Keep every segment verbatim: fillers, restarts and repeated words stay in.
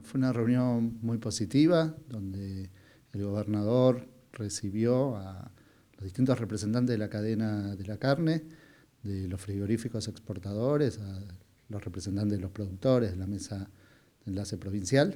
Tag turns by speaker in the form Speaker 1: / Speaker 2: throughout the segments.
Speaker 1: fue una reunión muy positiva, donde el gobernador recibió a los distintos representantes de la cadena de la carne, de los frigoríficos exportadores, a los representantes de los productores, de la mesa de enlace provincial.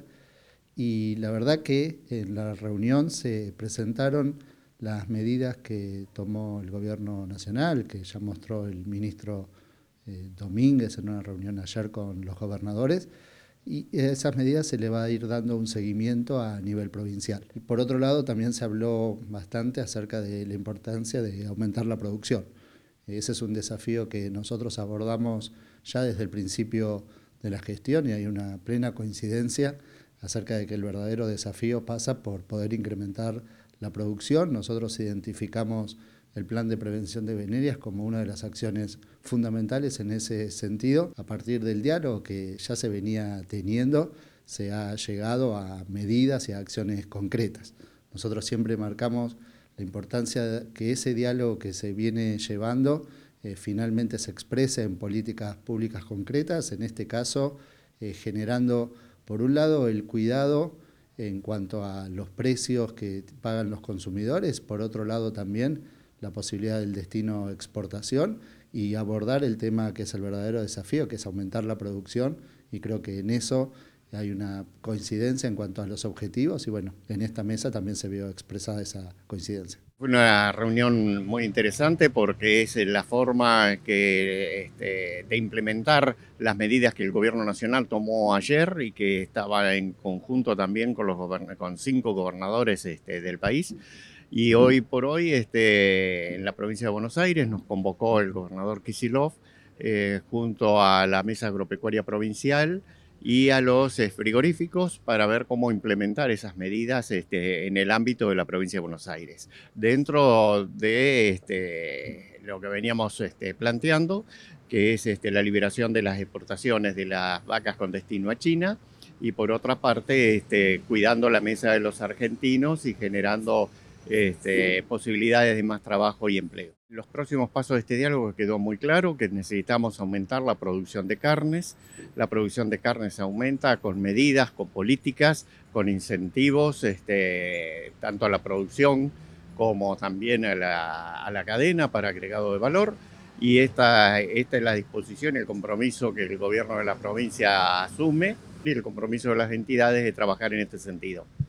Speaker 1: Y la verdad que en la reunión se presentaron las medidas que tomó el gobierno nacional, que ya mostró el ministro eh, Domínguez en una reunión ayer con los gobernadores, y a esas medidas se le va a ir dando un seguimiento a nivel provincial. Y por otro lado, también se habló bastante acerca de la importancia de aumentar la producción. Ese es un desafío que nosotros abordamos ya desde el principio de la gestión y hay una plena coincidencia acerca de que el verdadero desafío pasa por poder incrementar la producción. Nosotros identificamos el plan de prevención de venerias como una de las acciones fundamentales en ese sentido. A partir del diálogo que ya se venía teniendo, se ha llegado a medidas y a acciones concretas. Nosotros siempre marcamos la importancia de que ese diálogo que se viene llevando eh, finalmente se exprese en políticas públicas concretas, en este caso eh, generando, por un lado, el cuidado en cuanto a los precios que pagan los consumidores, por otro lado también la posibilidad del destino exportación y abordar el tema que es el verdadero desafío, que es aumentar la producción, y creo que en eso hay una coincidencia en cuanto a los objetivos y bueno, en esta mesa también se vio expresada esa coincidencia.
Speaker 2: Fue una reunión muy interesante porque es la forma que, este, de implementar las medidas que el gobierno nacional tomó ayer y que estaba en conjunto también con, los con cinco gobernadores este, del país. Y hoy por hoy, este, en la provincia de Buenos Aires, nos convocó el gobernador Kicillof eh, junto a la Mesa Agropecuaria Provincial y a los eh, frigoríficos para ver cómo implementar esas medidas este, en el ámbito de la provincia de Buenos Aires. Dentro de este, lo que veníamos este, planteando, que es este, la liberación de las exportaciones de las vacas con destino a China, y por otra parte, este, cuidando la mesa de los argentinos y generando Este, posibilidades de más trabajo y empleo. Los próximos pasos de este diálogo quedó muy claro que necesitamos aumentar la producción de carnes. La producción de carnes aumenta con medidas, con políticas, con incentivos, este, tanto a la producción como también a la, a la cadena para agregado de valor. Y esta, esta es la disposición y el compromiso que el gobierno de la provincia asume y el compromiso de las entidades de trabajar en este sentido.